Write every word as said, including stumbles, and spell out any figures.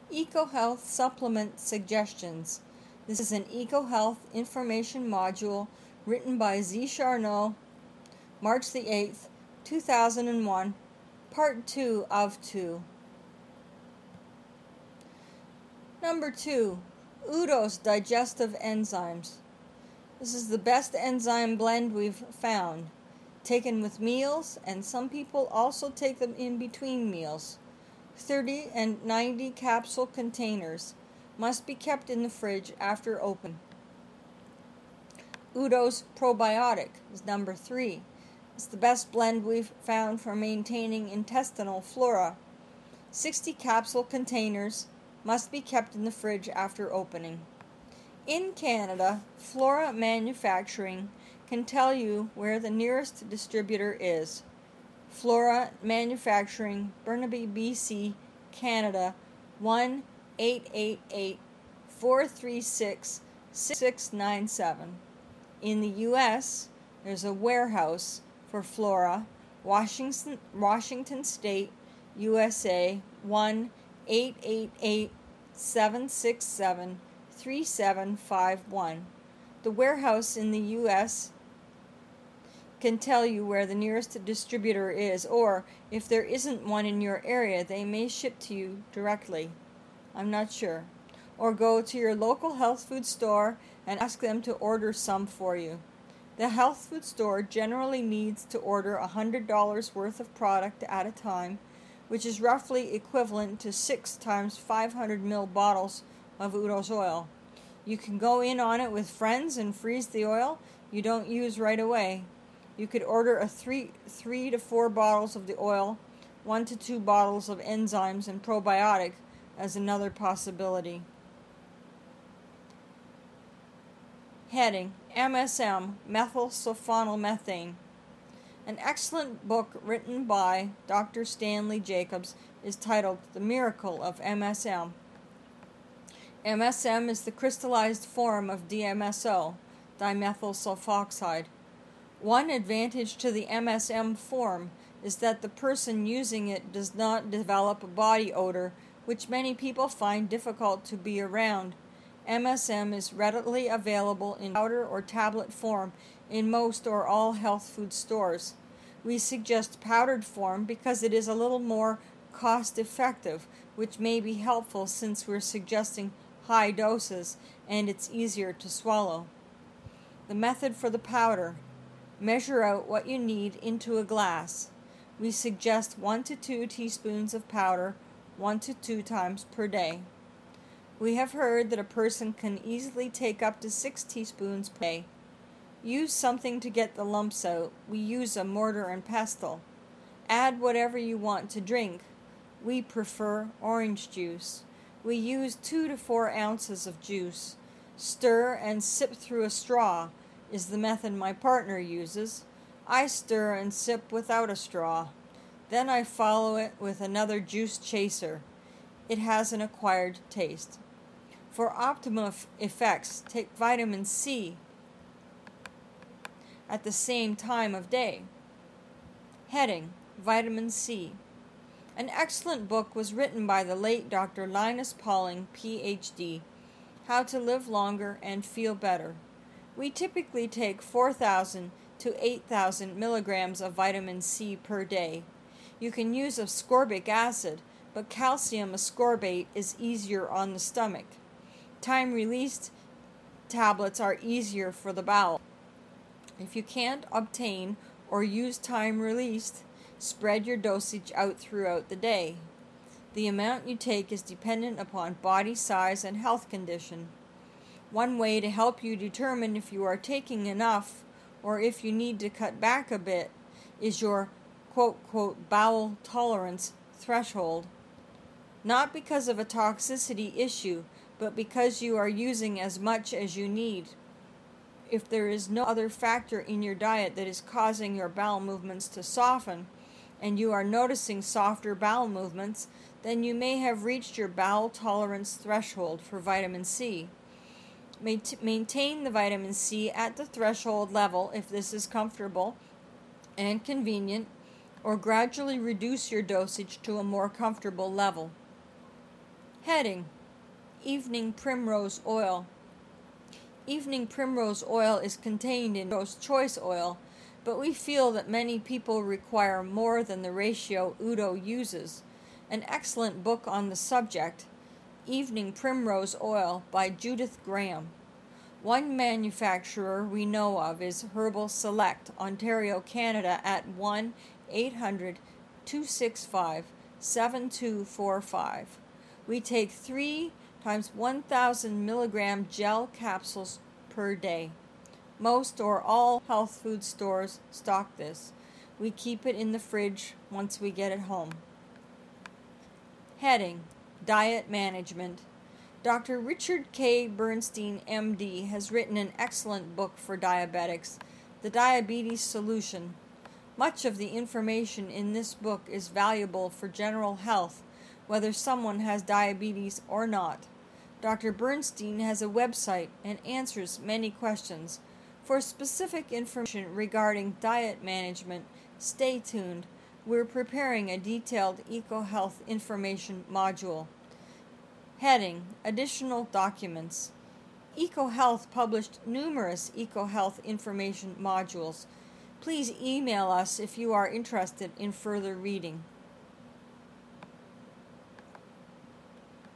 EcoHealth Supplement Suggestions. This is an EcoHealth information module written by Z. Charnow, March the eighth, two thousand one, Part two of two. Number two, Udo's Digestive Enzymes. This is the best enzyme blend we've found, taken with meals, and some people also take them in between meals. thirty and ninety capsule containers must be kept in the fridge after open. Udo's Probiotic is number three. It's the best blend we've found for maintaining intestinal flora. sixty capsule containers must be kept in the fridge after opening. In Canada, Flora Manufacturing can tell you where the nearest distributor is. Flora Manufacturing, Burnaby, B C, Canada, one eight eight eight, four three six, six nine seven. In the U S, there's a warehouse for Flora, Washington, Washington State, U S A, one eight eight eight, seven six seven, three seven five one. The warehouse in the U S can tell you where the nearest distributor is, or if there isn't one in your area, they may ship to you directly. I'm not sure. Or go to your local health food store and ask them to order some for you. The health food store generally needs to order one hundred dollars worth of product at a time, which is roughly equivalent to six times five hundred milliliter bottles of Udo's oil. You can go in on it with friends and freeze the oil you don't use right away. You could order a three, three to four bottles of the oil, one to two bottles of enzymes and probiotic as another possibility. Heading: M S M, methylsulfonylmethane. An excellent book written by Doctor Stanley Jacobs is titled The Miracle of M S M. M S M is the crystallized form of D M S O, dimethyl sulfoxide. One advantage to the M S M form is that the person using it does not develop a body odor, which many people find difficult to be around. M S M is readily available in powder or tablet form in most or all health food stores. We suggest powdered form because it is a little more cost effective, which may be helpful since we're suggesting high doses and it's easier to swallow. The method for the powder: measure out what you need into a glass. We suggest one to two teaspoons of powder, one to two times per day. We have heard that a person can easily take up to six teaspoons per day. Use something to get the lumps out. We use a mortar and pestle. Add whatever you want to drink. We prefer orange juice. We use two to four ounces of juice. Stir and sip through a straw is the method my partner uses. I stir and sip without a straw. Then I follow it with another juice chaser. It has an acquired taste. For optimum effects, take vitamin C at the same time of day. Heading: Vitamin C. An excellent book was written by the late Doctor Linus Pauling, P H D, How to Live Longer and Feel Better. We typically take four thousand to eight thousand milligrams of vitamin C per day. You can use ascorbic acid, but calcium ascorbate is easier on the stomach. Time-released tablets are easier for the bowel. If you can't obtain or use time-released, spread your dosage out throughout the day. The amount you take is dependent upon body size and health condition. One way to help you determine if you are taking enough or if you need to cut back a bit is your quote-quote bowel tolerance threshold. Not because of a toxicity issue, but because you are using as much as you need. If there is no other factor in your diet that is causing your bowel movements to soften, and you are noticing softer bowel movements, then you may have reached your bowel tolerance threshold for vitamin C. Maintain the vitamin C at the threshold level if this is comfortable and convenient, or gradually reduce your dosage to a more comfortable level. Heading: Evening Primrose Oil. Evening Primrose Oil is contained in Rose Choice Oil, but we feel that many people require more than the ratio Udo uses. An excellent book on the subject, Evening Primrose Oil by Judith Graham. One manufacturer we know of is Herbal Select, Ontario, Canada at one eight hundred two six five seven two four five. We take three times one thousand milligram gel capsules per day. Most or all health food stores stock this. We keep it in the fridge once we get it home. Heading: Diet Management. Doctor Richard K. Bernstein, M D, has written an excellent book for diabetics, The Diabetes Solution. Much of the information in this book is valuable for general health, whether someone has diabetes or not. Doctor Bernstein has a website and answers many questions. For specific information regarding diet management, stay tuned. We're preparing a detailed EcoHealth information module. Heading: Additional Documents. EcoHealth published numerous EcoHealth information modules. Please email us if you are interested in further reading.